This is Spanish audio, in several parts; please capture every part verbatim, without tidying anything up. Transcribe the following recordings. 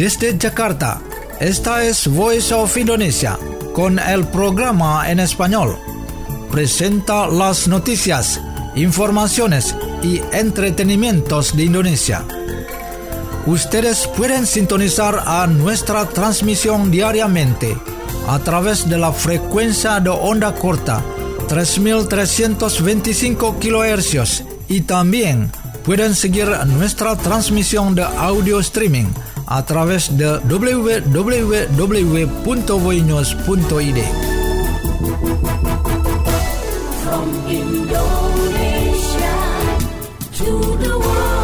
Desde Jakarta, esta es Voice of Indonesia, con el programa en español. Presenta las noticias, informaciones y entretenimientos de Indonesia. Ustedes pueden sintonizar a nuestra transmisión diariamente a través de la frecuencia de onda corta tres mil trescientos veinticinco kilohercios y también pueden seguir nuestra transmisión de audio streaming a través de doble u doble u doble u punto voinews punto i d. From Indonesia to the world.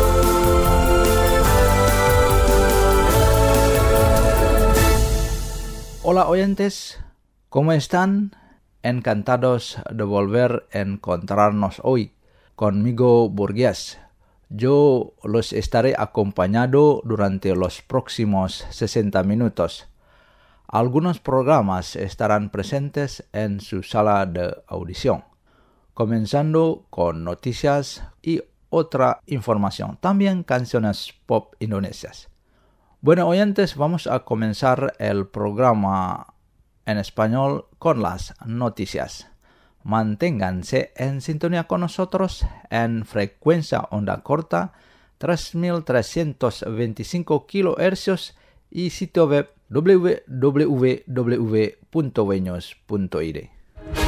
Hola oyentes, ¿cómo están? Encantados de volver a encontrarnos hoy conmigo Burgués. Yo los estaré acompañando durante los próximos sesenta minutos. Algunos programas estarán presentes en su sala de audición, comenzando con noticias y otra información, también canciones pop indonesias. Bueno, oyentes, vamos a comenzar el programa en español con las noticias. Manténganse en sintonía con nosotros en frecuencia onda corta tres mil trescientos veinticinco kilohercios y sitio web doble u doble u doble u punto voinews punto i d.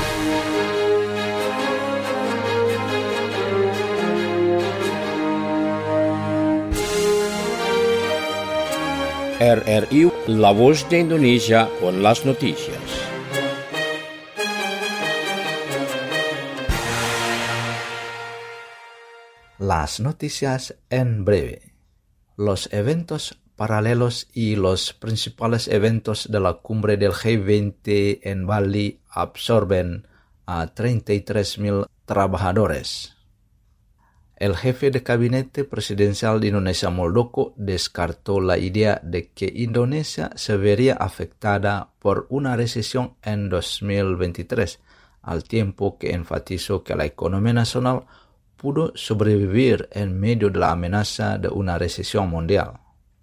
R R I, La Voz de Indonesia con las noticias. Las noticias en breve. Los eventos paralelos y los principales eventos de la cumbre del G veinte en Bali absorben a treinta y tres mil trabajadores. El jefe de gabinete presidencial de Indonesia Muldoko descartó la idea de que Indonesia se vería afectada por una recesión en dos mil veintitrés, al tiempo que enfatizó que la economía nacional pudo sobrevivir en medio de la amenaza de una recesión mundial.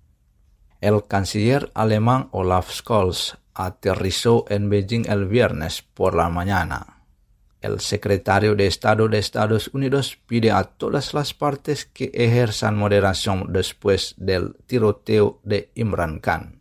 El canciller alemán Olaf Scholz aterrizó en Beijing el viernes por la mañana. El secretario de Estado de Estados Unidos pide a todas las partes que ejerzan moderación después del tiroteo de Imran Khan.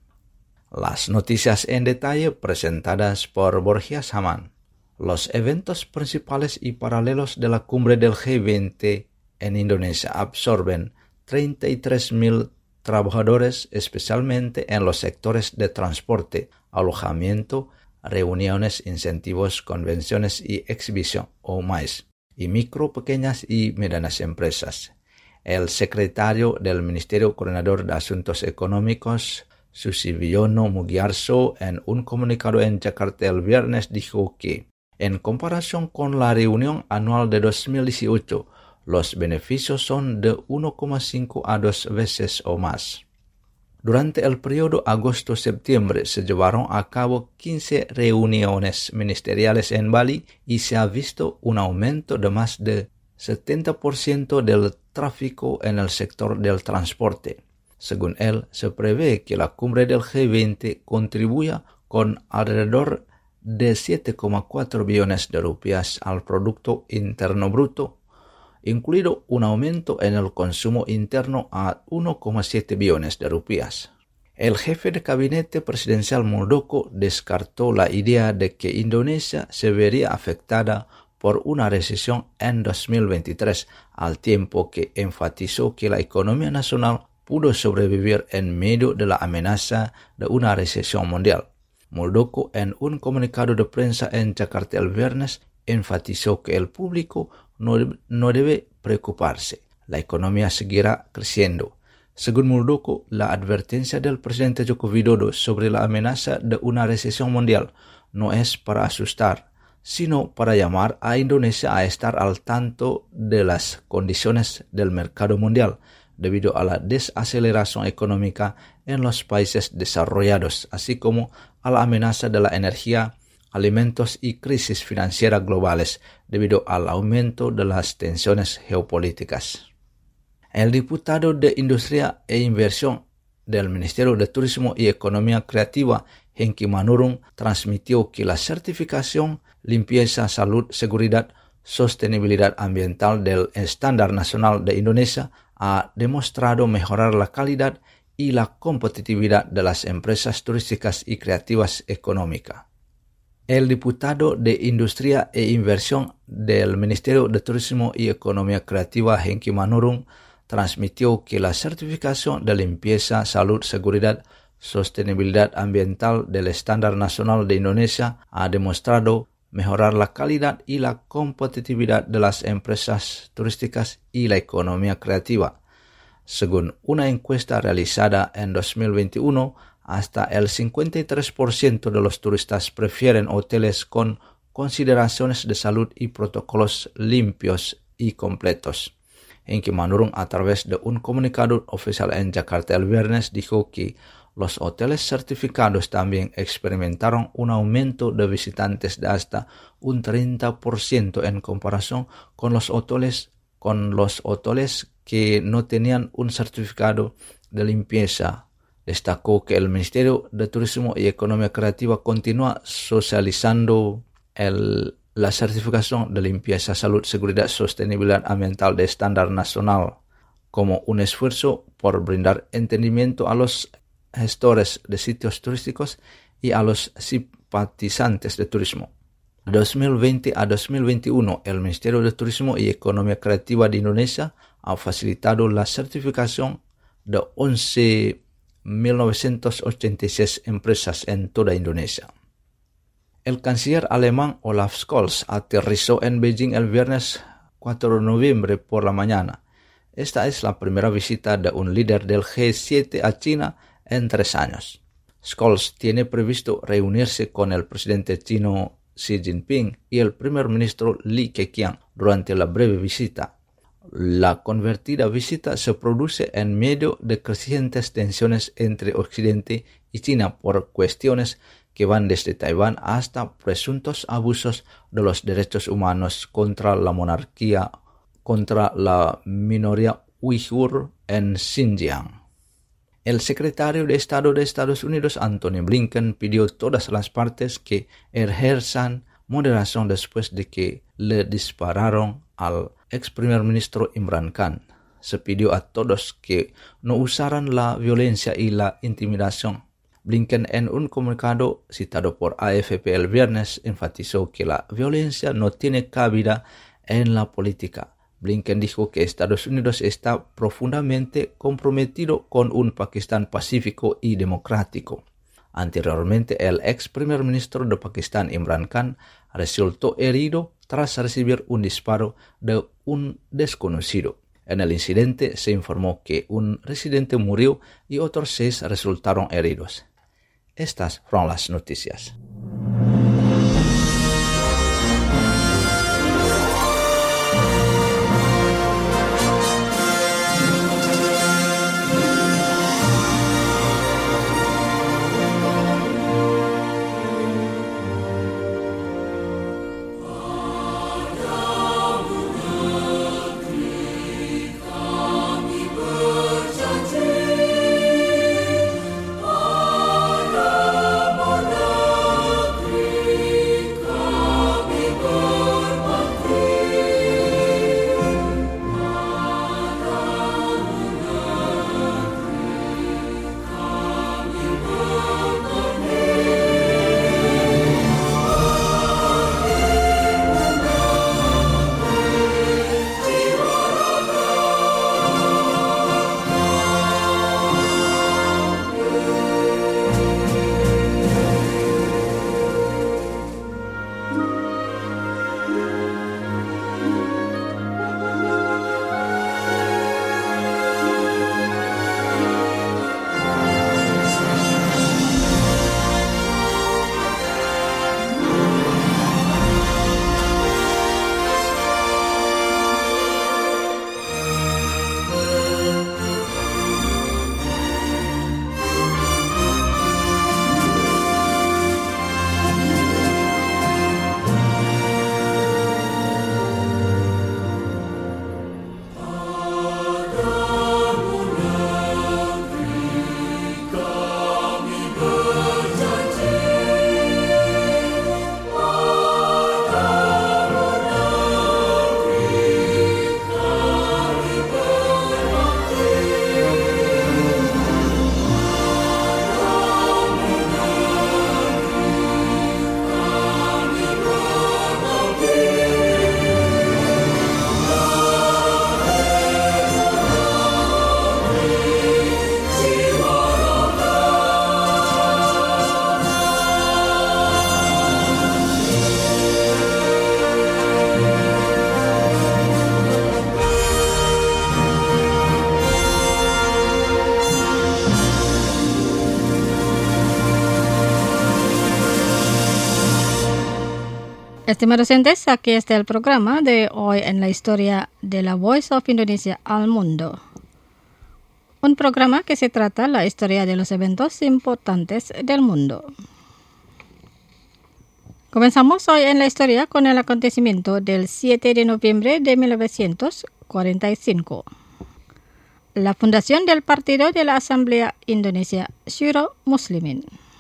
Las noticias en detalle presentadas por Borja Saman. Los eventos principales y paralelos de la cumbre del G veinte en Indonesia absorben treinta y tres mil trabajadores, especialmente en los sectores de transporte, alojamiento, reuniones, incentivos, convenciones y exhibición, o más, y micro, pequeñas y medianas empresas. El secretario del Ministerio Coordinador de Asuntos Económicos, Susibiono Mugiarso, en un comunicado en Jakarta el viernes dijo que, en comparación con la reunión anual de dos mil dieciocho, los beneficios son de uno coma cinco a dos veces o más. Durante el periodo agosto-septiembre se llevaron a cabo quince reuniones ministeriales en Bali y se ha visto un aumento de más de setenta por ciento del tráfico en el sector del transporte. Según él, se prevé que la cumbre del G veinte contribuya con alrededor de siete coma cuatro billones de rupias al Producto Interno Bruto, incluido un aumento en el consumo interno a uno coma siete billones de rupias. El jefe de gabinete presidencial Muldoko descartó la idea de que Indonesia se vería afectada por una recesión en dos mil veintitrés, al tiempo que enfatizó que la economía nacional pudo sobrevivir en medio de la amenaza de una recesión mundial. Muldoko, en un comunicado de prensa en Jakarta el viernes, enfatizó que el público no, no debe preocuparse. La economía seguirá creciendo. Según Muldoko, la advertencia del presidente Joko Widodo sobre la amenaza de una recesión mundial no es para asustar, sino para llamar a Indonesia a estar al tanto de las condiciones del mercado mundial, debido a la desaceleración económica en los países desarrollados, así como a la amenaza de la energía, alimentos y crisis financiera globales debido al aumento de las tensiones geopolíticas. El diputado de Industria e Inversión del Ministerio de Turismo y Economía Creativa, Hengki Manurung, transmitió que la certificación Limpieza, Salud, Seguridad, Sostenibilidad Ambiental del Estándar Nacional de Indonesia ha demostrado mejorar la calidad y la competitividad de las empresas turísticas y creativas económicas. El diputado de Industria e Inversión del Ministerio de Turismo y Economía Creativa, Hengki Manurung, transmitió que la certificación de limpieza, salud, seguridad, sostenibilidad ambiental del Estándar Nacional de Indonesia ha demostrado mejorar la calidad y la competitividad de las empresas turísticas y la economía creativa. Según una encuesta realizada en dos mil veintiuno, hasta el cincuenta y tres por ciento de los turistas prefieren hoteles con consideraciones de salud y protocolos limpios y completos. Hengki Manurung, a través de un comunicado oficial en Jakarta el viernes, dijo que los hoteles certificados también experimentaron un aumento de visitantes de hasta un treinta por ciento en comparación con los hoteles, con los hoteles que no tenían un certificado de limpieza. Destacó que el Ministerio de Turismo y Economía Creativa continúa socializando el, la certificación de limpieza, salud, seguridad, sostenibilidad ambiental de estándar nacional como un esfuerzo por brindar entendimiento a los gestores de sitios turísticos y a los simpatizantes de turismo. De dos mil veinte a dos mil veintiuno, el Ministerio de Turismo y Economía Creativa de Indonesia ha facilitado la certificación de once mil novecientas ochenta y seis empresas en toda Indonesia. El canciller alemán Olaf Scholz aterrizó en Beijing el viernes cuatro de noviembre por la mañana. Esta es la primera visita de un líder del G siete a China en tres años. Scholz tiene previsto reunirse con el presidente chino Xi Jinping y el primer ministro Li Keqiang durante la breve visita. La convertida visita se produce en medio de crecientes tensiones entre Occidente y China por cuestiones que van desde Taiwán hasta presuntos abusos de los derechos humanos contra la monarquía, contra la minoría uigur en Xinjiang. El secretario de Estado de Estados Unidos, Antony Blinken, pidió a todas las partes que ejerzan moderación después de que le dispararon al ex primer ministro Imran Khan. Se pidió a todos que no usaran la violencia y la intimidación. Blinken, en un comunicado citado por A F P el viernes, enfatizó que la violencia no tiene cabida en la política. Blinken dijo que Estados Unidos está profundamente comprometido con un Pakistán pacífico y democrático. Anteriormente, el ex primer ministro de Pakistán, Imran Khan, resultó herido tras recibir un disparo de un desconocido. En el incidente se informó que un residente murió y otros seis resultaron heridos. Estas fueron las noticias. Berjanji Estimados oyentes, aquí está el programa de hoy en la historia de la Voice of Indonesia al mundo. Un programa que se trata la historia de los eventos importantes del mundo. Comenzamos hoy en la historia con el acontecimiento del siete de noviembre de mil novecientos cuarenta y cinco. La fundación del Partido de la Asamblea Indonesia, Syuro Muslimin.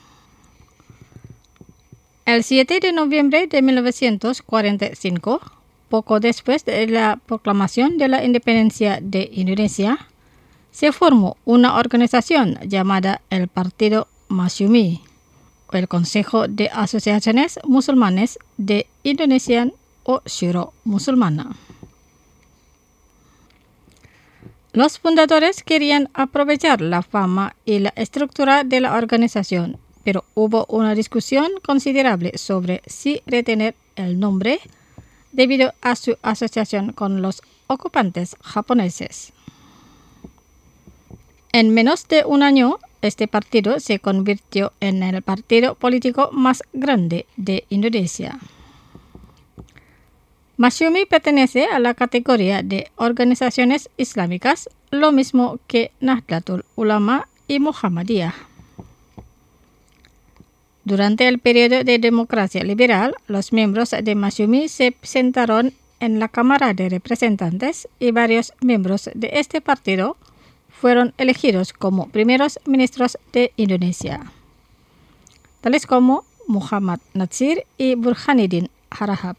El siete de noviembre de mil novecientos cuarenta y cinco, poco después de la proclamación de la independencia de Indonesia, se formó una organización llamada el Partido Masyumi, o el Consejo de Asociaciones Musulmanes de Indonesia o Syuro Musulmana. Los fundadores querían aprovechar la fama y la estructura de la organización, pero hubo una discusión considerable sobre si retener el nombre debido a su asociación con los ocupantes japoneses. En menos de un año, este partido se convirtió en el partido político más grande de Indonesia. Masyumi pertenece a la categoría de organizaciones islámicas, lo mismo que Nahdlatul Ulama y Muhammadiyah. Durante el periodo de democracia liberal, los miembros de Masyumi se sentaron en la Cámara de Representantes y varios miembros de este partido fueron elegidos como primeros ministros de Indonesia, tales como Muhammad Natsir y Burhanuddin Harahap.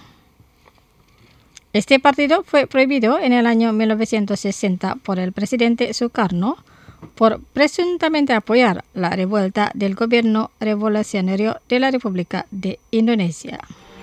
Este partido fue prohibido en el año mil novecientos sesenta por el presidente Sukarno por presuntamente apoyar la revuelta del gobierno revolucionario de la República de Indonesia.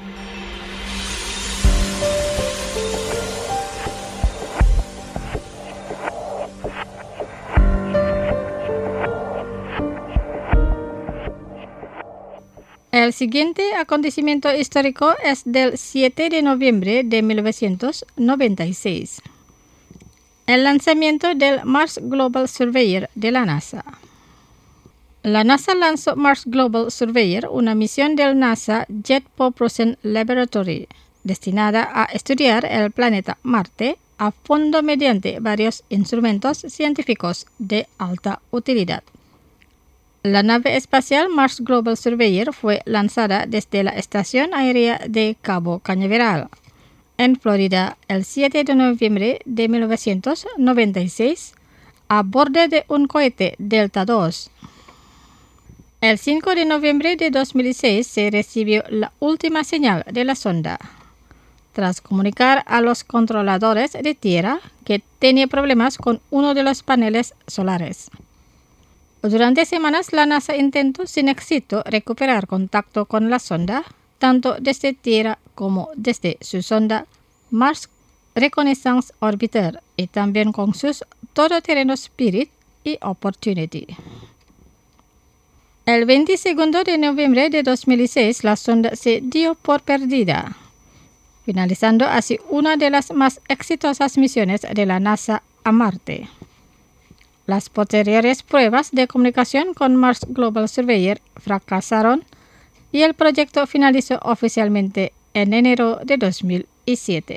El siguiente acontecimiento histórico es del siete de noviembre de mil novecientos noventa y seis. El lanzamiento del Mars Global Surveyor de la NASA. La NASA lanzó Mars Global Surveyor, una misión del NASA Jet Propulsion Laboratory, destinada a estudiar el planeta Marte a fondo mediante varios instrumentos científicos de alta utilidad. La nave espacial Mars Global Surveyor fue lanzada desde la Estación Aérea de Cabo Cañaveral, en Florida, el siete de noviembre de mil novecientos noventa y seis, a bordo de un cohete Delta dos. El cinco de noviembre de dos mil seis se recibió la última señal de la sonda, tras comunicar a los controladores de tierra que tenía problemas con uno de los paneles solares. Durante semanas, la NASA intentó sin éxito recuperar contacto con la sonda, tanto desde tierra como desde su sonda Mars Reconnaissance Orbiter y también con sus todoterrenos Spirit y Opportunity. El veintiséis de noviembre de dos mil seis, la sonda se dio por perdida, finalizando así una de las más exitosas misiones de la NASA a Marte. Las posteriores pruebas de comunicación con Mars Global Surveyor fracasaron y el proyecto finalizó oficialmente en enero de dos mil siete.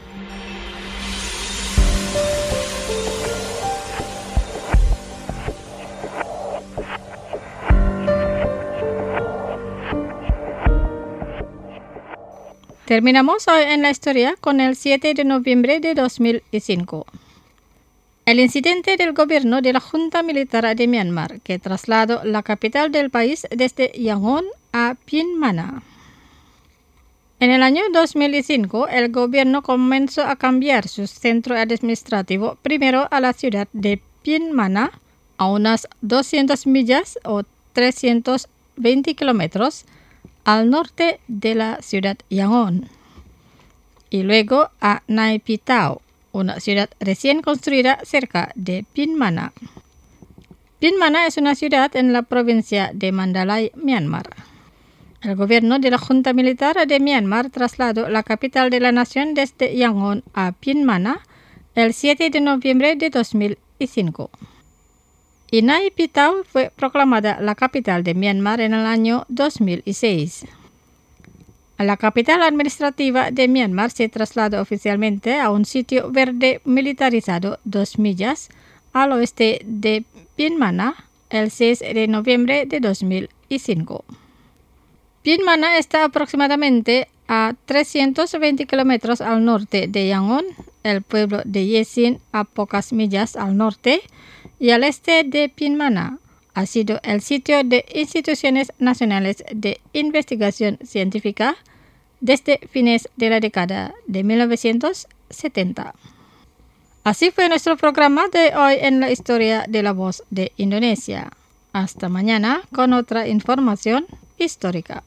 Terminamos hoy en la historia con el siete de noviembre de dos mil cinco. El incidente del gobierno de la Junta Militar de Myanmar, que trasladó la capital del país desde Yangon a Pien Mana. En el año dos mil cinco, el gobierno comenzó a cambiar su centro administrativo primero a la ciudad de Pien Mana, a unas doscientas millas o trescientos veinte kilómetros al norte de la ciudad Yangon, y luego a Nai Pitau, una ciudad recién construida cerca de Pien Mana. Pien Mana es una ciudad en la provincia de Mandalay, Myanmar. El gobierno de la Junta Militar de Myanmar trasladó la capital de la nación desde Yangon a Pien Mana el siete de noviembre de dos mil cinco. Y Nai Pitau fue proclamada la capital de Myanmar en el año dos mil seis. La capital administrativa de Myanmar se trasladó oficialmente a un sitio verde militarizado dos millas al oeste de Pinmana el seis de noviembre de dos mil cinco. Pinmana está aproximadamente a trescientos veinte kilómetros al norte de Yangon, el pueblo de Yesin a pocas millas al norte, y al este de Pinmana. Ha sido el sitio de instituciones nacionales de investigación científica desde fines de la década de mil novecientos setenta. Así fue nuestro programa de hoy en la historia de la voz de Indonesia. Hasta mañana con otra información histórica.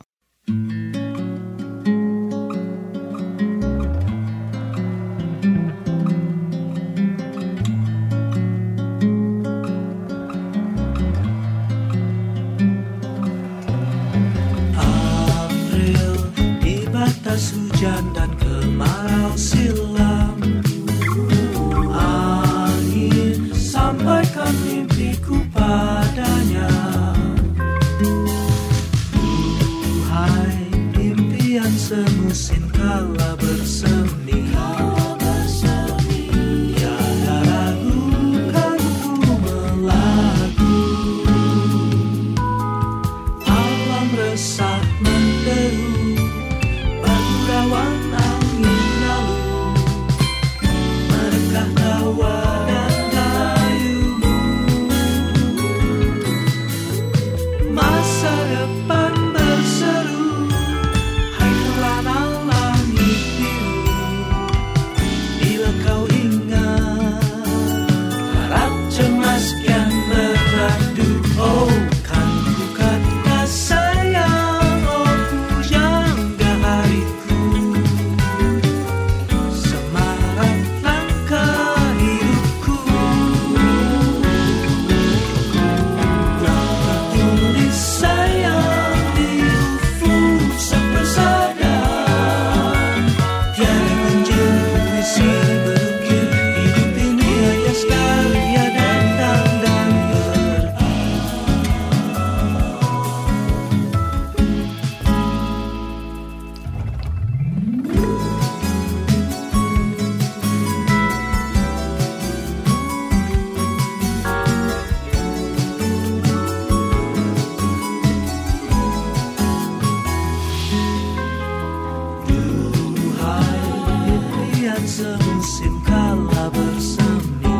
April di batas hujan dan kemarau silam. Angin sampaikan mimpiku padanya. Duhai impian semusim kala bersemi. Tiada ragu kan ku melaku. Alam resah menderu, bergurauan angin lalu. Merekah tawa dan rayumu. Masa depan berseru, hai kelana langit biru. Bila kau ingat, harap cemas kian beradu. Oh, kan ku kata sayang, oh pujangga hariku. Semarak langkah hidupku. Tertulis sayang di ufuk sang persada. Tiada menjadi puisi berukir. Hidup ini hanya sekali, ada dan dan berarti. Duhai impian semusim kala bersemi.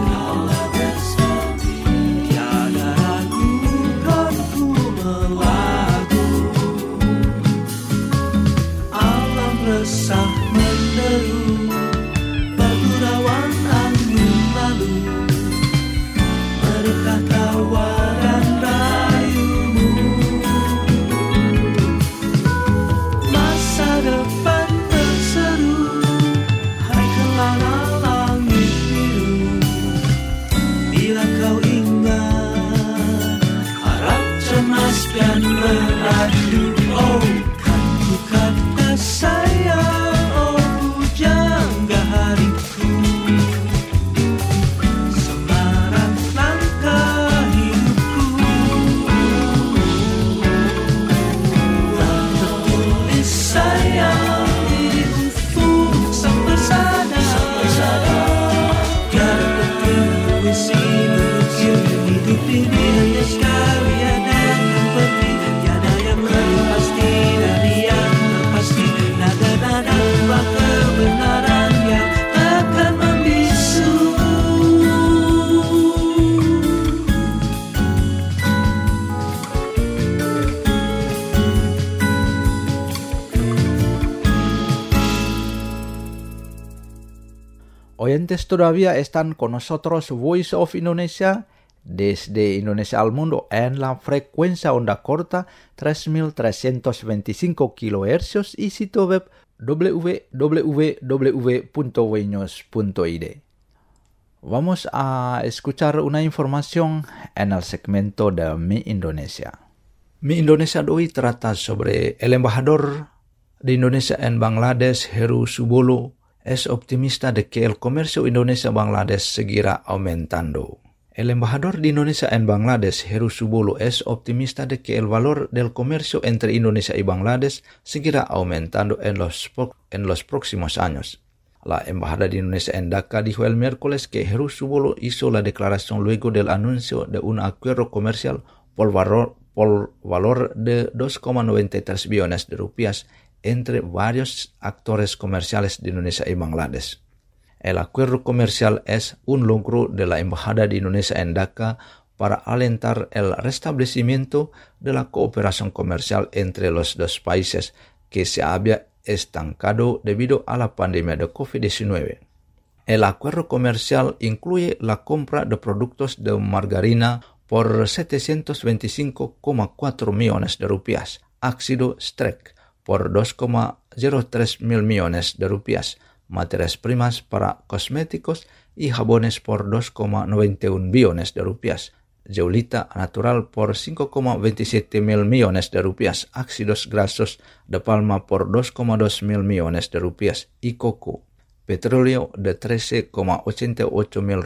Tiada ragu kan ku melaku. Alam resah menderu, bergurauan angin lalu. Merekah tawa dan rayumu. Masa depan berseru, hai kelana langit biru. Bila kau ingat, harap cemas dan beradu. Oh, kan ku kata sayang, oh pujangga hariku. Semarak langkah hidupku. Tertulis sayang di ufuk sang persada. Tiada puisi berukir. Hidup ini hanya sekali, ada yang pergi. Tiada yang lebih pasti dari yang pasti. Nada-nada buah kebenaran yang akan membisu. Oyentes todavía están con nosotros Voice of Indonesia desde Indonesia al mundo en la frecuencia onda corta tres mil trescientos veinticinco kilohercios y sitio web w w w punto weños punto i d. Vamos a escuchar una información en el segmento de Mi Indonesia. Mi Indonesia de hoy trata sobre el embajador de Indonesia en Bangladesh, Heru Subolo, es optimista de que el comercio Indonesia-Bangladesh seguirá aumentando. El embajador de Indonesia en Bangladesh, Heru Subolo, es optimista de que el valor del comercio entre Indonesia y Bangladesh seguirá aumentando en los, en los próximos años. La embajada de Indonesia en Dhaka dijo el miércoles que Heru Subolo hizo la declaración luego del anuncio de un acuerdo comercial por valor, por valor de dos coma noventa y tres billones de rupias entre varios actores comerciales de Indonesia y Bangladesh. El acuerdo comercial es un logro de la embajada de Indonesia en Dhaka para alentar el restablecimiento de la cooperación comercial entre los dos países que se había estancado debido a la pandemia de covid diecinueve. El acuerdo comercial incluye la compra de productos de margarina por setecientos veinticinco coma cuatro millones de rupias, ácido Strek por dos coma cero tres mil millones de rupias, materias primas para cosméticos y jabones por dos coma noventa y uno billones de rupias, zeolita natural por cinco coma veintisiete mil millones de rupias, ácidos grasos de palma por dos coma dos mil millones de rupias y coco, petróleo de trece coma ochenta y ocho mil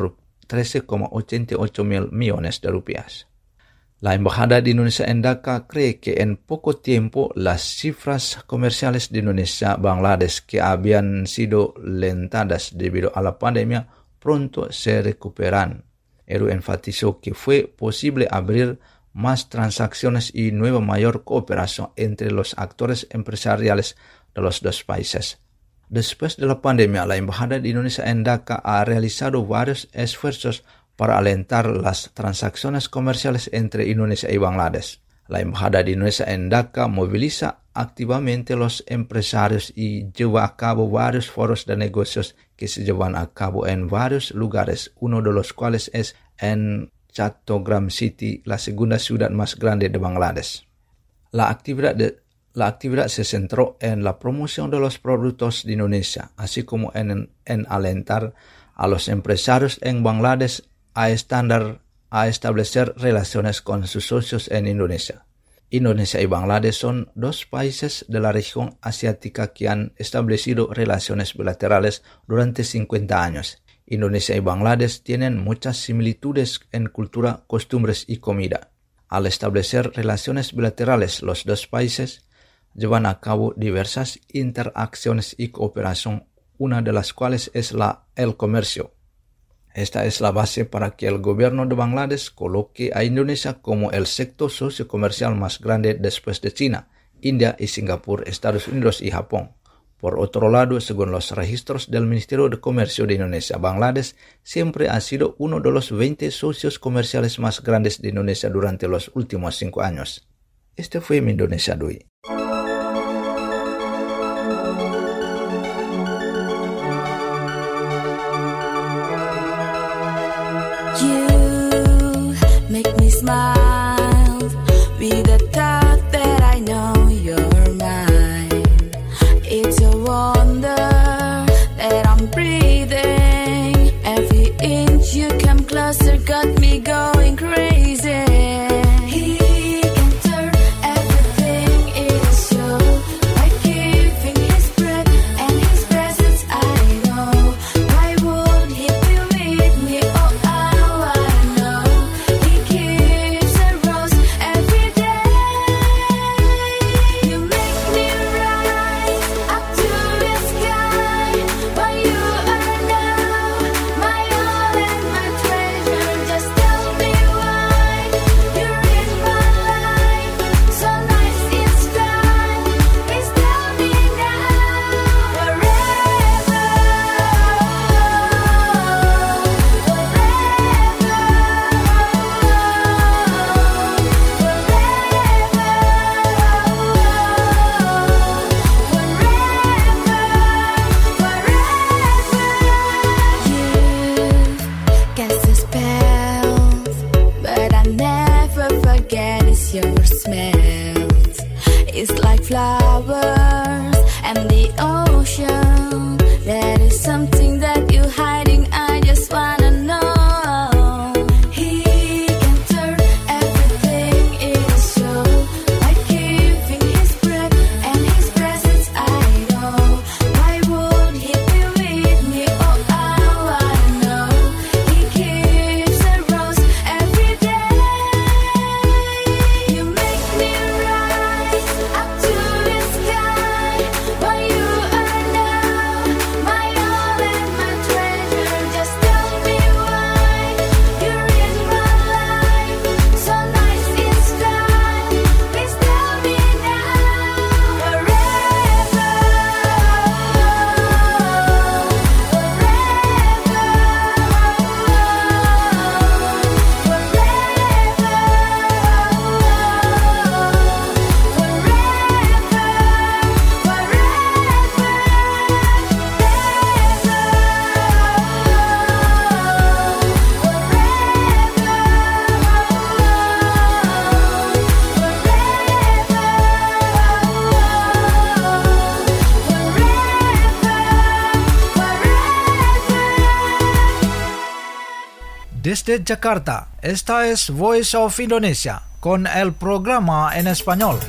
millones de rupias. La embajada de Indonesia en Dhaka cree que en poco tiempo las cifras comerciales de Indonesia-Bangladesh que habían sido lentadas debido a la pandemia pronto se recuperan. Heru enfatizó que fue posible abrir más transacciones y nueva mayor cooperación entre los actores empresariales de los dos países. Después de la pandemia, la embajada de Indonesia en Dhaka ha realizado varios esfuerzos para alentar las transacciones comerciales entre Indonesia y Bangladesh. La embajada de Indonesia en Dhaka moviliza activamente los empresarios y lleva a cabo varios foros de negocios que se llevan a cabo en varios lugares, uno de los cuales es en Chattogram City, la segunda ciudad más grande de Bangladesh. La actividad, de, la actividad se centró en la promoción de los productos de Indonesia, así como en, en alentar a los empresarios en Bangladesh a, estándar, a establecer relaciones con sus socios en Indonesia. Indonesia y Bangladesh son dos países de la región asiática que han establecido relaciones bilaterales durante cincuenta años. Indonesia y Bangladesh tienen muchas similitudes en cultura, costumbres y comida. Al establecer relaciones bilaterales, los dos países llevan a cabo diversas interacciones y cooperación, una de las cuales es la, el comercio. Esta es la base para que el gobierno de Bangladesh coloque a Indonesia como el sector sociocomercial más grande después de China, India y Singapur, Estados Unidos y Japón. Por otro lado, según los registros del Ministerio de Comercio de Indonesia, Bangladesh siempre ha sido uno de los veinte socios comerciales más grandes de Indonesia durante los últimos cinco años. Este fue mi Indonesia Dui. Smile with the thought that I know you're mine. It's a wonder that I'm breathing. Every inch you come closer got me going crazy. He can turn everything into show by giving his breath and his presence. I know. Why would he be with me? Oh, how I know. He gives a rose every day. You make me rise up to the sky. But you are now my all and my treasure. Just tell me why you're in my life. So nice it's time. Please tell me now. Forever, cast the spells, but I never forget it's your smells. It's like flowers and the ocean. That is something that you're hiding. I just wanna know. He can turn everything into show by giving his breath and his presence. I know. Why would he be with me? Oh, how I know. He gives a rose Desde Jakarta, esta es Voice of Indonesia con el programa en español.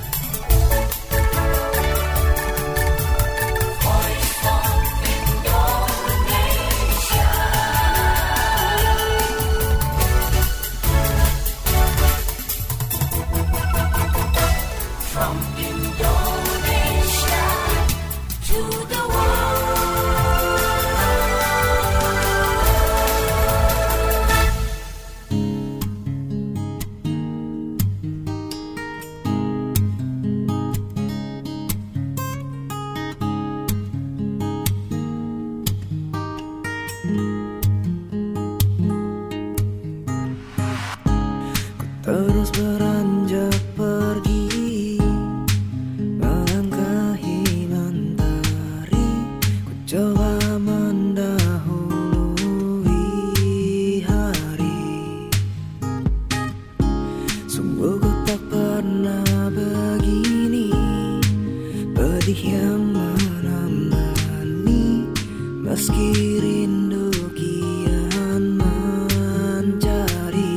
Terus beranjak pergi, melangkahi mentari, ku coba mendahului hari. Sungguh ku tak pernah begini, pedih yang menemani, meski rindu kian mencari.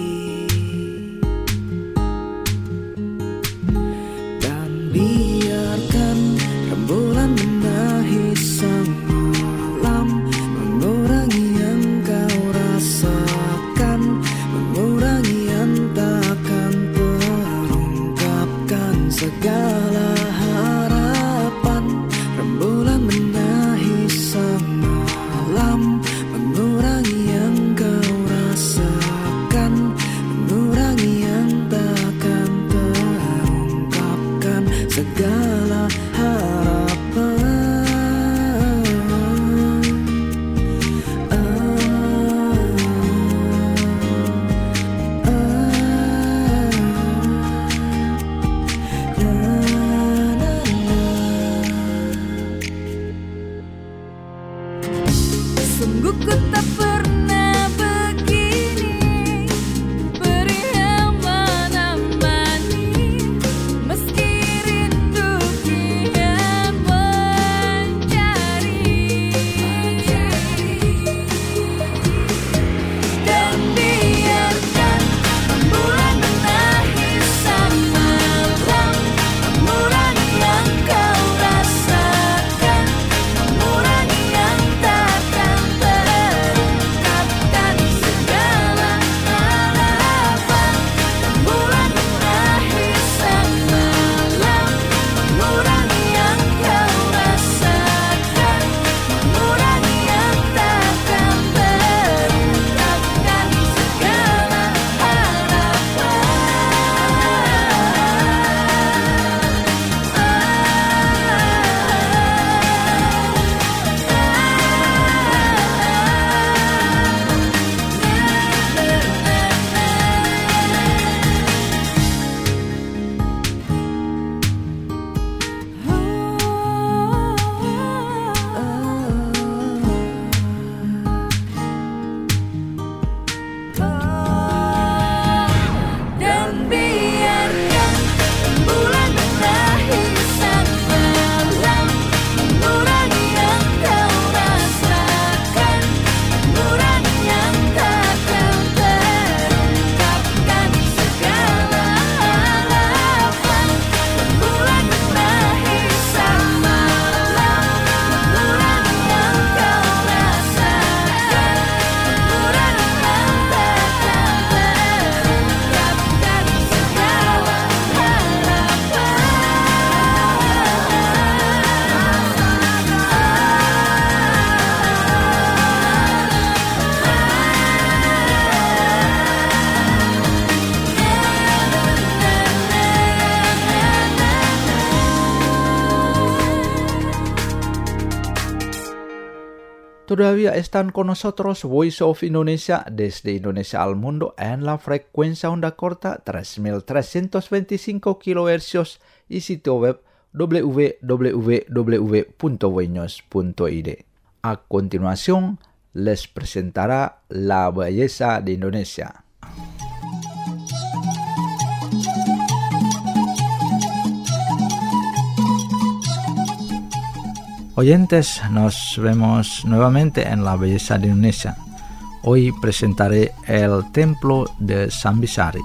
Biarkan rembulan menahi sang malam, mengurangi yang kau rasakan, mengurangi yang takkan terungkapkan segala harapan. Rembulan menahi sang malam, mengurangi yang kau rasakan, mengurangi yang takkan terungkapkan segala harapan. Ah, ah, ah, na, na, na. Sungguh ku tak pernah begini, beri yang menemani, meski rindu kian mencari. Dan biarkan rembulan menahi sang malam, mengurangi yang kau rasakan, mengurangi yang takkan terungkapkan segala harapan. Rembulan menahi sang malam, mengurangi yang kau rasakan, mengurangi yang takkan terungkapkan segala harapan. Dan biarkan rembulan menahi sang malam, mengurangi yang kau rasakan, mengurangi yang takkan terungkapkan segala harapan. Rembulan menahi sang malam, mengurangi yang kau rasakan, mengurangi yang takkan terungkapkan segala Todavía están con nosotros Voice of Indonesia desde Indonesia al mundo en la frecuencia onda corta tres mil trescientos veinticinco kilohercios y sitio web w w w punto voinews punto i d. A continuación, les presentará la belleza de Indonesia. Oyentes, nos vemos nuevamente en La Belleza de Indonesia. Hoy presentaré el templo de Sambisari.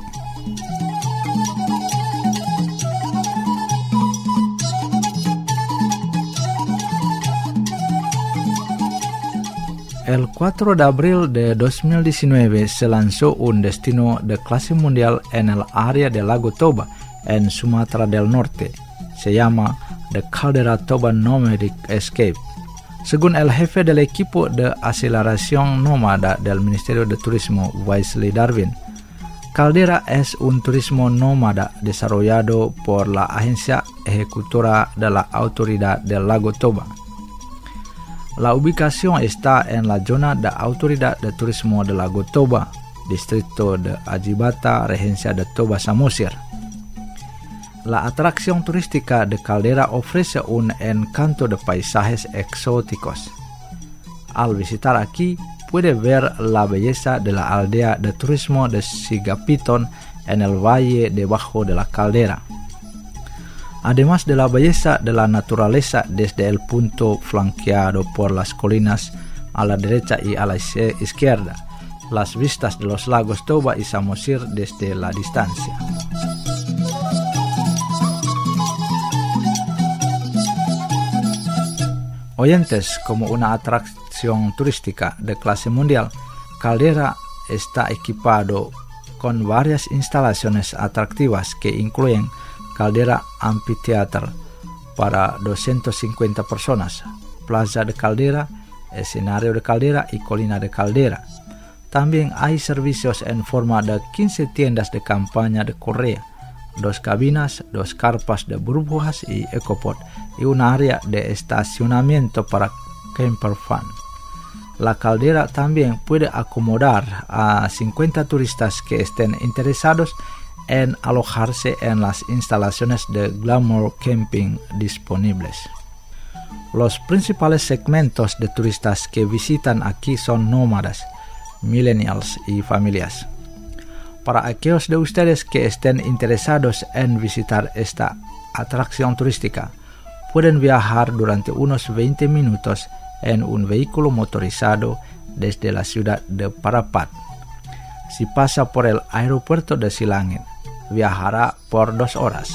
El cuatro de abril de dos mil diecinueve se lanzó un destino de clase mundial en el área del lago Toba, en Sumatra del Norte. Se llama The Caldera Toba Nomadic Escape. Según el jefe del equipo de aceleración nómada del Ministerio de Turismo, Wesley Darwin, Caldera es un turismo nómada desarrollado por la agencia ejecutora de la Autoridad del Lago Toba. La ubicación está en la zona de Autoridad de Turismo del Lago Toba, distrito de Ajibata, regencia de Toba Samosir. La atracción turística de Caldera ofrece un encanto de paisajes exóticos. Al visitar aquí, puede ver la belleza de la aldea de turismo de Sigapiton en el valle debajo de la caldera. Además de la belleza de la naturaleza desde el punto flanqueado por las colinas a la derecha y a la izquierda, las vistas de los lagos Toba y Samosir desde la distancia. Oyentes, como una atracción turística de clase mundial, Caldera está equipado con varias instalaciones atractivas que incluyen Caldera Amphitheater para doscientas cincuenta personas, Plaza de Caldera, Escenario de Caldera y Colina de Caldera. También hay servicios en forma de quince tiendas de campaña de Correa, dos cabinas, dos carpas de burbujas y ecopod, y un área de estacionamiento para camper fan. La caldera también puede acomodar a cincuenta turistas que estén interesados en alojarse en las instalaciones de Glamour Camping disponibles. Los principales segmentos de turistas que visitan aquí son nómadas, millennials y familias. Para aquellos de ustedes que estén interesados en visitar esta atracción turística, pueden viajar durante unos veinte minutos en un vehículo motorizado desde la ciudad de Parapat. Si pasa por el aeropuerto de Silangit, viajará por dos horas.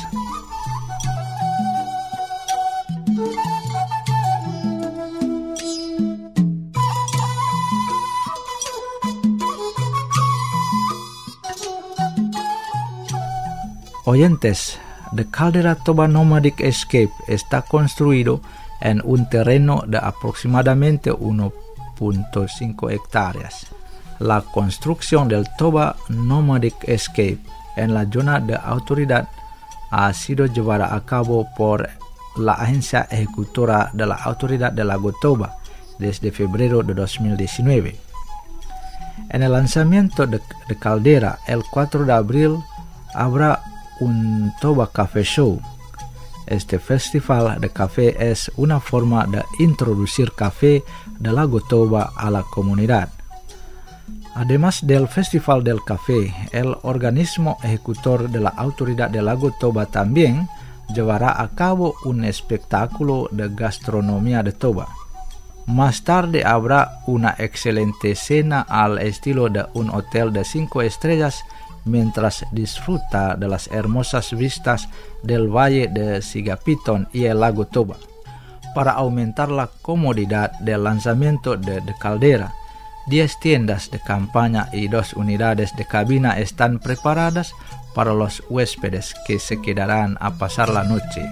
Oyentes, The Caldera Toba Nomadic Escape está construido en un terreno de aproximadamente uno punto cinco hectáreas. La construcción del Toba Nomadic Escape en la zona de autoridad ha sido llevada a cabo por la agencia ejecutora de la Autoridad del Lago Toba desde febrero de dos mil diecinueve. En el lanzamiento de, de Caldera el cuatro de abril habrá un Toba Café Show. Este festival de café es una forma de introducir café del Lago Toba a la comunidad. Además del Festival del Café, el organismo ejecutor de la Autoridad del Lago Toba también llevará a cabo un espectáculo de gastronomía de Toba. Más tarde habrá una excelente cena al estilo de un hotel de cinco estrellas mientras disfruta de las hermosas vistas del valle de Sigapiton y el lago Toba. Para aumentar la comodidad del lanzamiento de, de Caldera, diez tiendas de campaña y dos unidades de cabina están preparadas para los huéspedes que se quedarán a pasar la noche.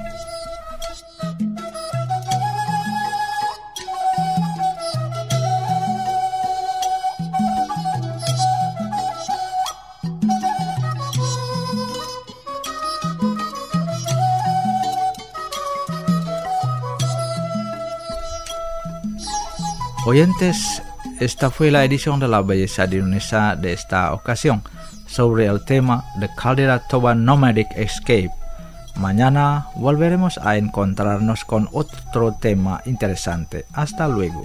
Oyentes, esta fue la edición de La Belleza de Indonesia de esta ocasión, sobre el tema The Caldera Toba Nomadic Escape. Mañana volveremos a encontrarnos con otro tema interesante. Hasta luego.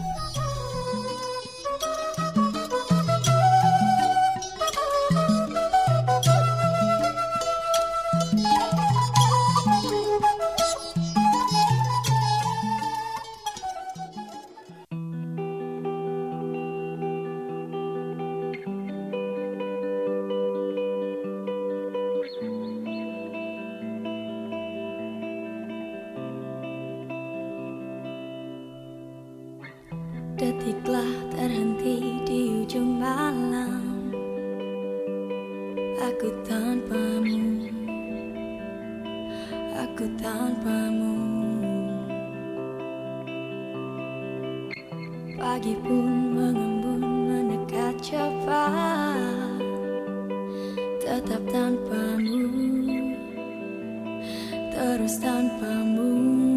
Detiklah terhenti di ujung malam, aku tanpamu, aku tanpamu. Pagi pun mengembun mendekat cepat, tetap tanpamu, terus tanpamu.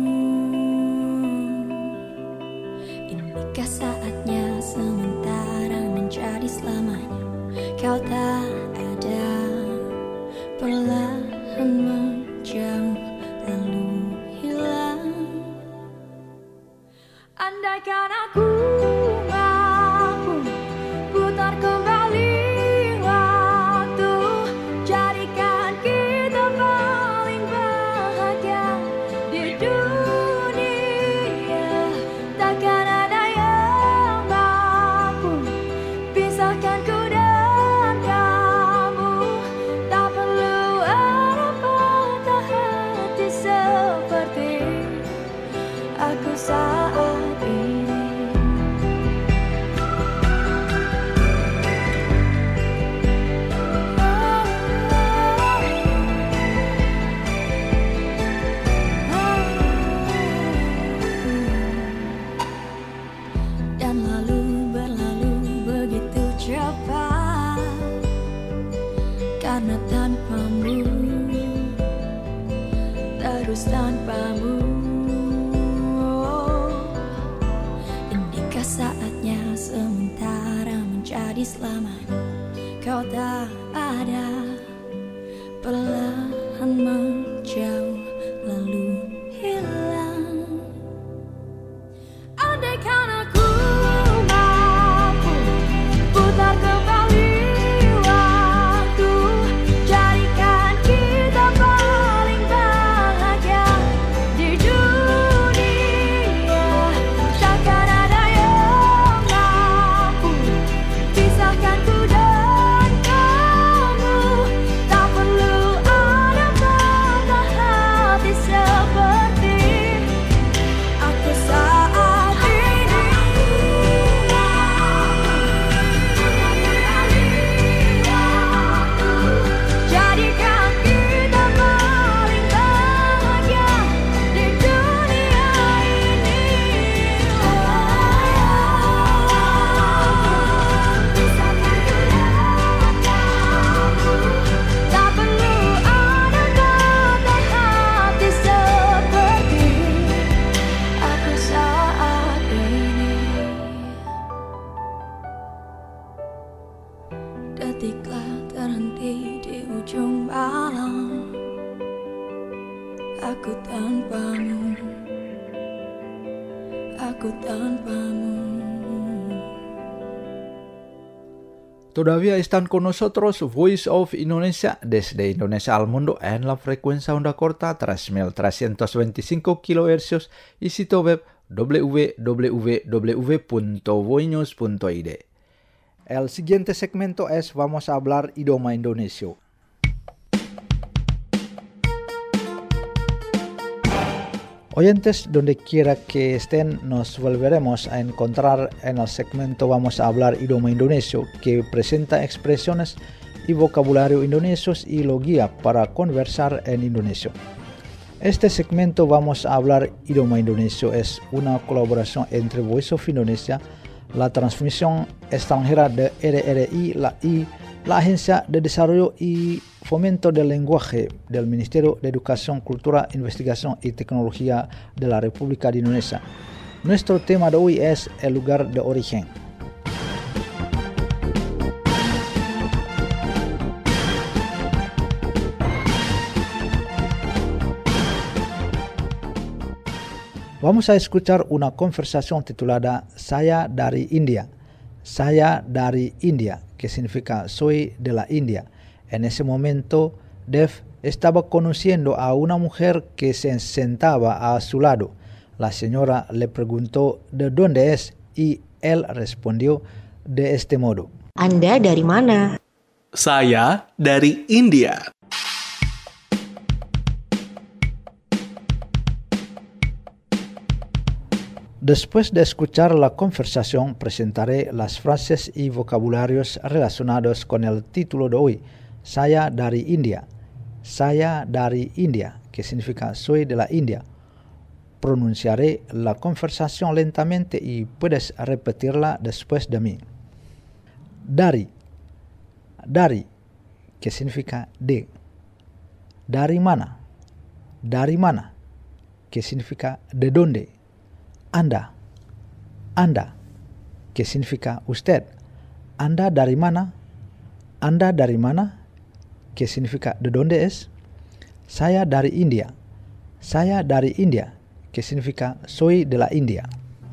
Inikah saatnya sementara menjadi selamanya? Kau tak ada, perlahan menjauh lalu hilang. Andaikan aku mampu putar kembali waktu, jadikan kita paling bahagia di dunia. Takkan ada yang mampu pisahkan ku dan kamu. Tak perlu ada patah hati seperti aku saat ini. Dan lalu berlalu begitu cepat, karena tanpamu, terus tanpamu. Inikah saatnya sementara menjadi selamanya? Kau tak ada, perlahan menjauh lalu hilang. Andaikan aku mampu putar kembali waktu, jadikan kita paling bahagia di dunia. Takkan ada yang mampu pisahkan ku dan kamu. Tak perlu ada patah hati seperti aku saat ini. Jadikan kita paling bahagia di dunia ini. Pisahkan ku dan kamu. Tak perlu ada patah hati seperti aku saat ini. Detiklah terhenti di ujung malam, aku tanpamu, aku tanpamu. Todavía están con nosotros Voice of Indonesia desde Indonesia al mundo en la frecuencia onda corta tres mil trescientos veinticinco kilohercios y sitio web w w w punto voinews punto i d. El siguiente segmento es vamos a hablar idioma Indonesia. Oyentes, donde quiera que estén, nos volveremos a encontrar en el segmento Vamos a hablar idioma indonesio, que presenta expresiones y vocabulario indonesios y lo guía para conversar en indonesio. Este segmento Vamos a hablar idioma indonesio es una colaboración entre Voice of Indonesia, la transmisión extranjera de R R I, la I, la Agencia de Desarrollo y Fomento del Lenguaje del Ministerio de Educación, Cultura, Investigación y Tecnología de la República de Indonesia. Nuestro tema de hoy es el lugar de origen. Vamos a escuchar una conversación titulada Saya dari India. Saya dari India, que significa soy de la India. En ese momento, Dev estaba conociendo a una mujer que se sentaba a su lado. La señora le preguntó de dónde es y él respondió de este modo. Anda dari mana? Saya dari India. Después de escuchar la conversación, presentaré las frases y vocabularios relacionados con el título de hoy, Saya dari India. Saya dari India, que significa soy de la India. Pronunciaré la conversación lentamente y puedes repetirla después de mí. Dari. Dari, que significa de. Dari mana. Dari mana, que significa de dónde. Anda. Anda, que significa usted. Anda dari mana. Anda dari mana, que significa de dónde es. Saya dari India. Saya dari India, que significa soy de la India.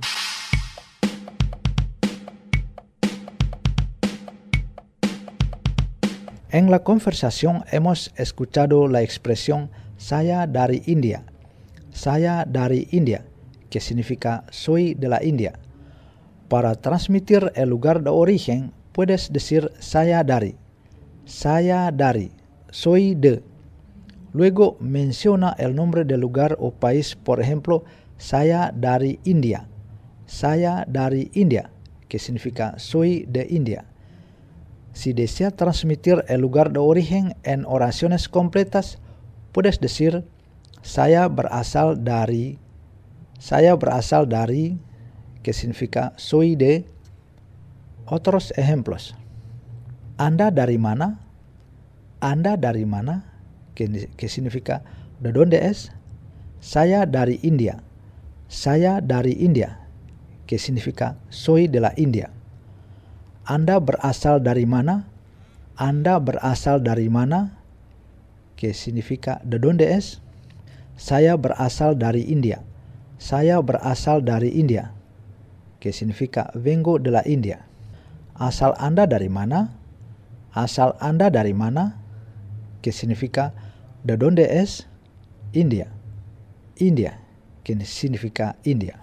En la conversación hemos escuchado la expresión saya dari India. Saya dari India, que significa soy de la India. Para transmitir el lugar de origen, puedes decir saya dari. Saya dari, soy de. Luego menciona el nombre del lugar o país, por ejemplo, saya dari India. Saya dari India, que significa soy de India. Si desea transmitir el lugar de origen en oraciones completas, puedes decir saya berasal dari. Saya berasal dari, que significa soy de. Otros ejemplos. Anda dari mana? Anda dari mana? Que, que significa ¿de dónde es? Saya dari India. Saya dari India, que significa soy de la India. Anda berasal dari mana? Anda berasal dari mana? Que significa ¿de dónde es? Saya berasal dari India. Saya berasal dari India, que significa vengo de la India. Asal Anda dari mana? Asal Anda dari mana? Que significa ¿de dónde es? India. India, que significa India.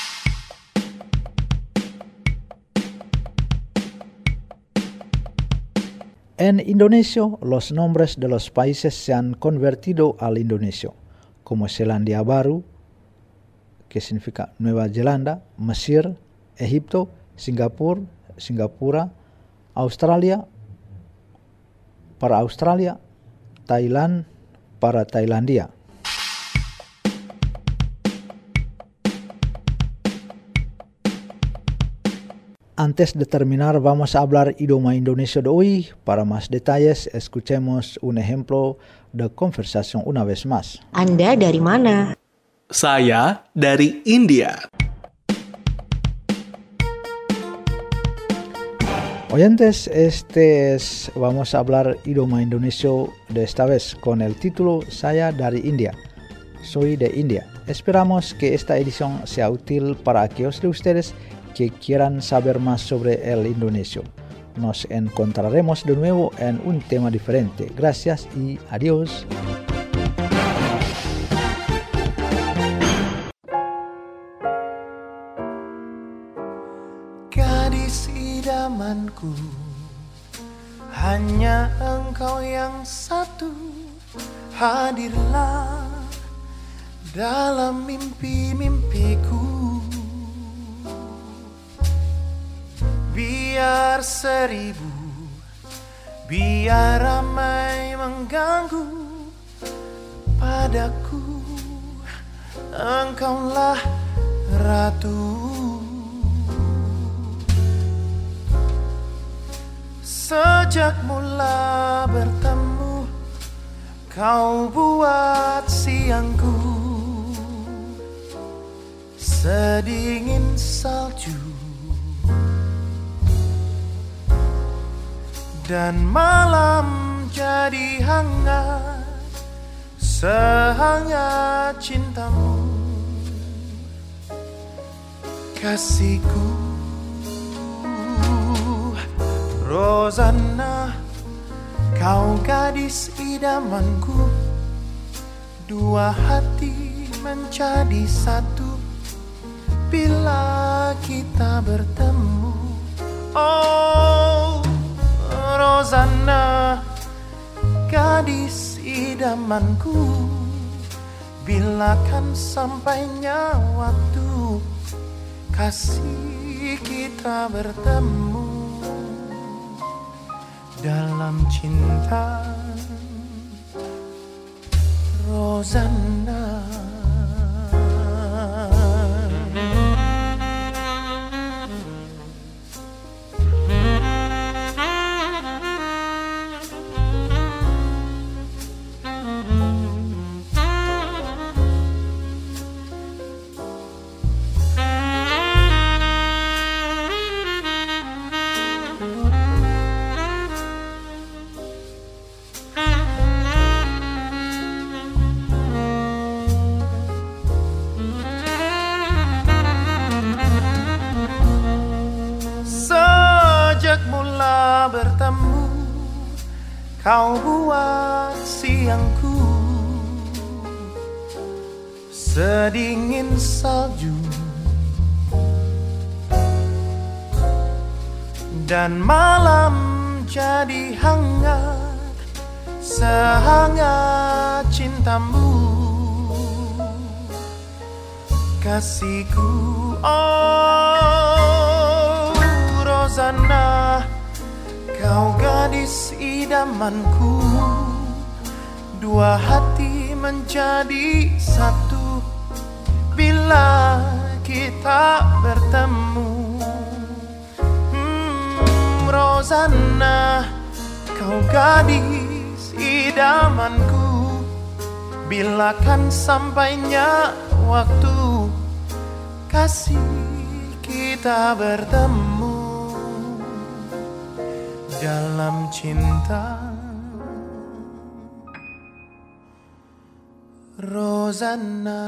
En indonesio, los nombres de los países se han convertido al indonesio, como Selandia Baru, que significa Nueva Zelanda, Mesir, Egipto, Singapura, Singapura, Australia, para Australia, Thailand, para Tailandia. Antes de terminar, vamos a hablar idioma Indonesia de hoy. Para más detalles, escuchemos un ejemplo de conversación una vez más. Anda dari mana? Saya dari India. Oyentes, este es, vamos a hablar idioma indonesio de esta vez con el título Saya dari India. Soy de India. Esperamos que esta edición sea útil para aquellos de ustedes que quieran saber más sobre el indonesio. Nos encontraremos de nuevo en un tema diferente. Gracias y adiós. Gadis idamanku, hanya engkau yang satu. Hadirlah dalam mimpi-mimpiku. Biar seribu, biar ramai mengganggu, padaku engkaulah ratu. Sejak mula bertemu, kau buat siangku sedingin salju. Dan malam jadi hangat, sehangat cintamu. Kasihku Rosanna, kau gadis idamanku. Dua hati menjadi satu bila kita bertemu. Oh Rosanna, gadis idamanku. Bila kan sampainya waktu kasih kita bertemu dalam cinta. Rosanna. Bertemu, kau buat siangku sedingin salju, dan malam jadi hangat sehangat cintamu, kasihku. Oh Rosanna, kau gadis idamanku, dua hati menjadi satu bila kita bertemu. hmm, Rosanna, kau gadis idamanku, bila kan sampainya waktu kasih kita bertemu dalam cinta. Rosanna.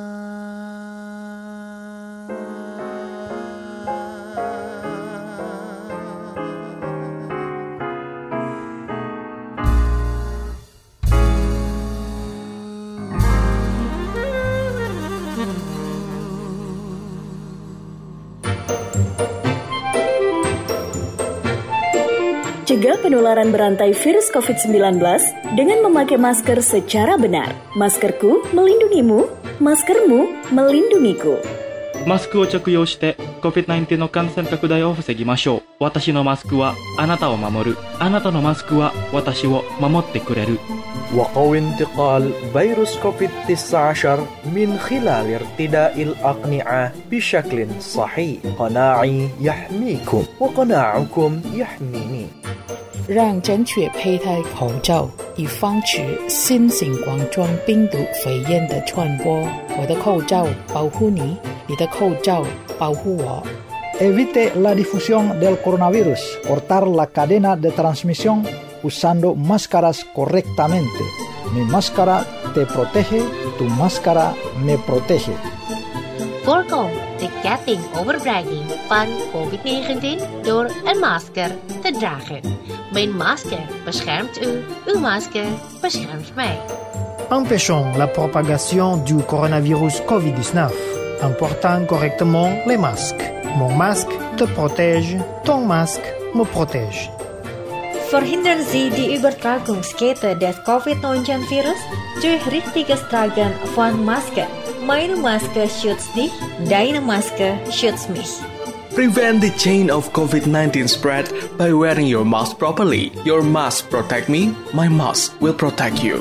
Cegah penularan berantai virus covid sembilan belas dengan memakai masker secara benar. Maskerku melindungimu, maskermu melindungiku. マスクを着用して コビッドナインティーン の感染拡大を防ぎましょう。私のマスクはあなたを守る。あなたのマスクは私を守ってくれる。 وقوي انتقال فيروس كوفيد تسعة عشر من خلال ارتداء الأقنعة بشكل صحيح. قناعي يحميكم وقناعكم يحميني. 让正确佩戴口罩，以防止新型冠状病毒肺炎的传播。我的口罩保护你，你的口罩保护我。 Evite la difusión del coronavirus. Cortar la cadena de transmisión usando máscaras correctamente. Mi máscara te protege, tu máscara me protege. Voorkom de ketting overbrenging van covid negentien door een masker te dragen. Mijn masker beschermt u, uw masker beschermt mij. Empêchons la propagation du coronavirus covid dix-neuf en portant correctement les masques. Mon masque te protège, ton masque me protège. Verhindern Sie die Übertragungskette des covid neunzehn virus durch richtiges Tragen von Masken. Meine Maske schützt dich, deine Maske schützt mich. Prevent the chain of covid nineteen spread by wearing your mask properly. Your mask protect me, my mask will protect you.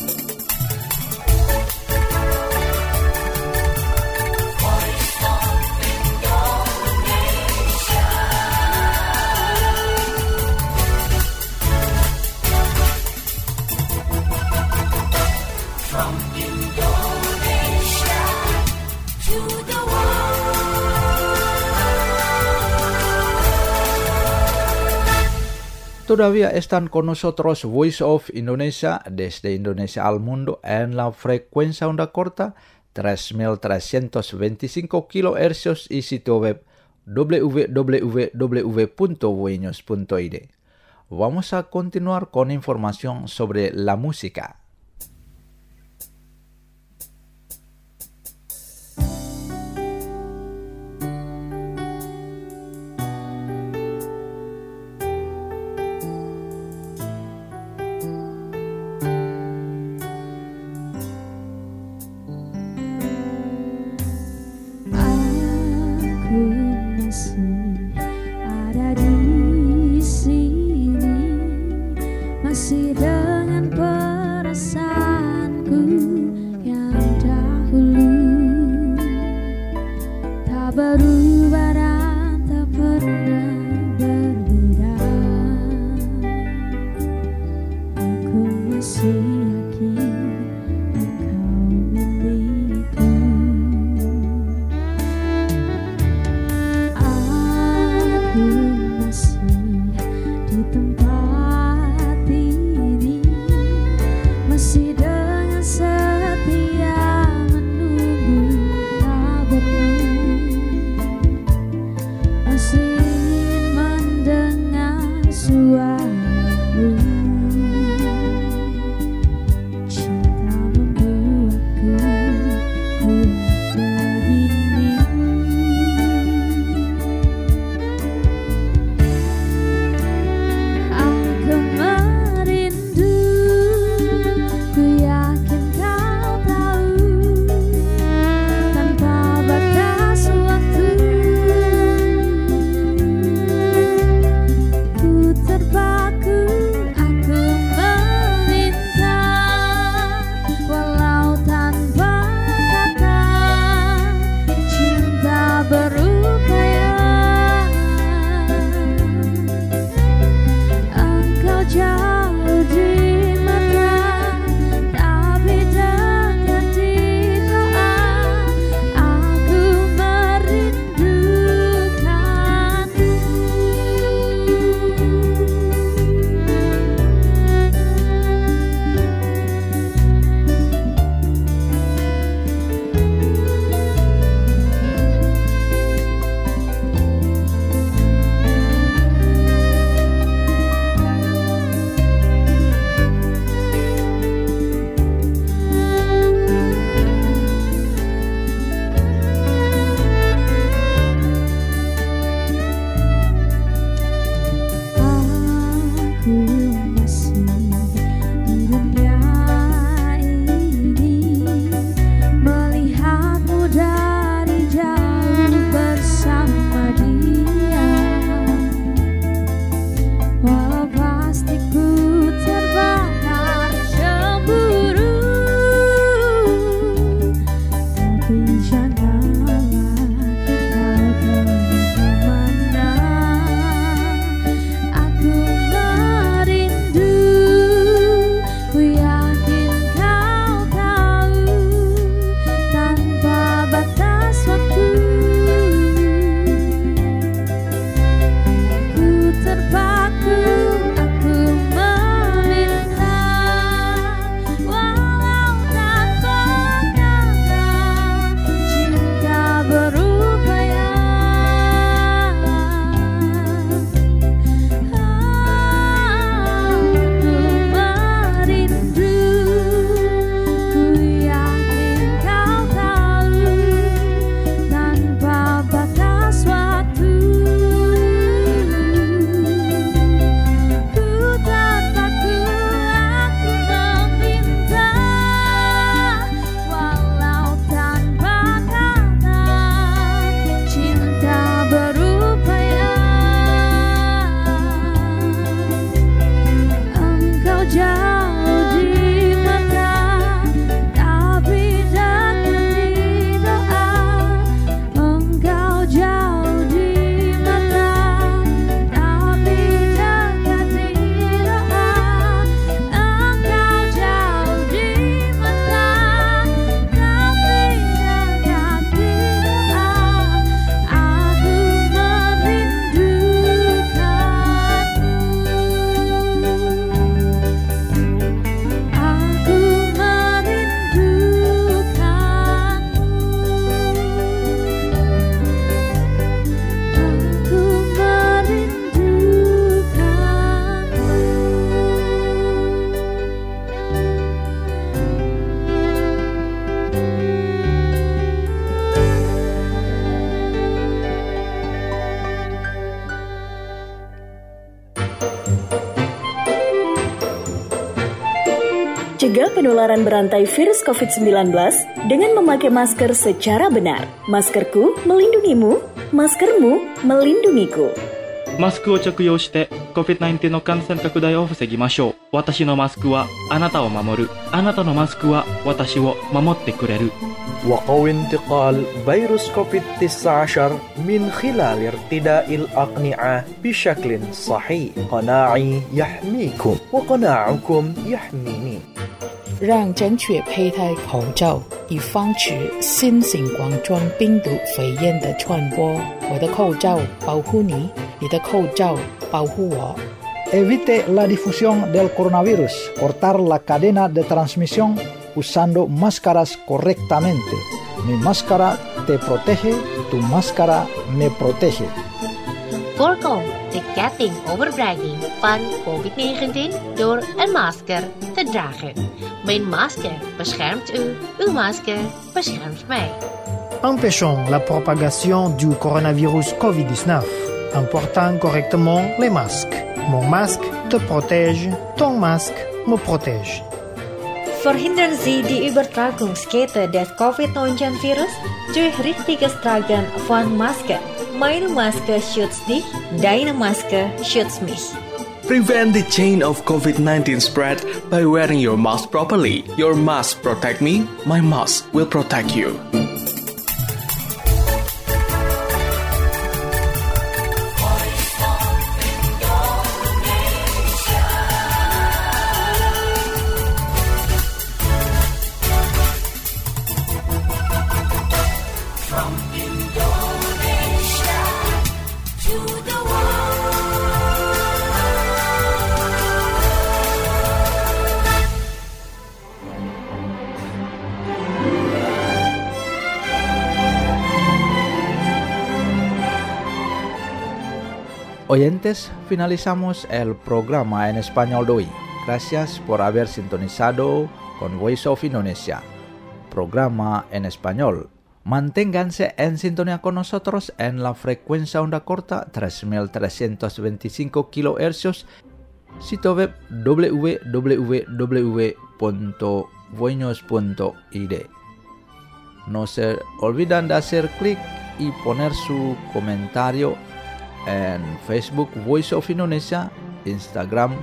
Todavía están con nosotros Voice of Indonesia desde Indonesia al mundo en la frecuencia onda corta tres mil trescientos veinticinco kilohercios y sitio web w w w punto voinews punto i d. Vamos a continuar con información sobre la música. Cegah penularan berantai virus covid sembilan belas dengan memakai masker secara benar. Maskerku melindungimu, maskermu melindungiku. マスクを着用して コビッドナインティーン の感染拡大を防ぎましょう。私のマスクはあなたを守る。あなたのマスクは私を守ってくれる。 وقوا انتقال فيروس كوفيد تسعة عشر من خلال ارتداء الأقنعة بشكل صحيح. قناعي يحميكم وقناعكم يحميني. 让正确佩戴口罩，以防止新型冠状病毒肺炎的传播。我的口罩保护你，你的口罩保护我。 Evite la difusión del coronavirus. Cortar la cadena de transmisión usando máscaras correctamente. Mi máscara te protege, tu máscara me protege. Voorkom de ketting overbregging van covid negentien door een masker te dragen. Mijn masker beschermt u, uw masker beschermt mij. Empêchons la propagation du coronavirus covid dix-neuf en portant correctement les masques. Mon masque te protège, ton masque me protège. Verhindern Sie die Übertragungskette des covid neunzehn Virus durch richtiges Tragen von Maske. Meine Maske schützt dich, deine Maske schützt mich. Prevent the chain of covid nineteen spread by wearing your mask properly. Your mask protect me, my mask will protect you. Oyentes, finalizamos el programa en español de hoy. Gracias por haber sintonizado con Voice of Indonesia, programa en español. Manténganse en sintonía con nosotros en la frecuencia onda corta tres mil trescientos veinticinco kilohercios, sitio web w w w punto voinos punto i d. No se olviden de hacer clic y poner su comentario en Facebook Voice of Indonesia, Instagram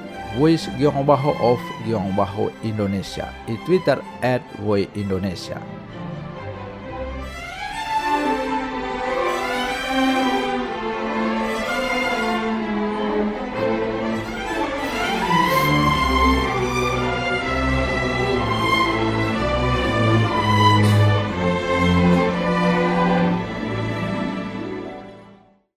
Voice-of-Indonesia y Twitter at Voice Indonesia.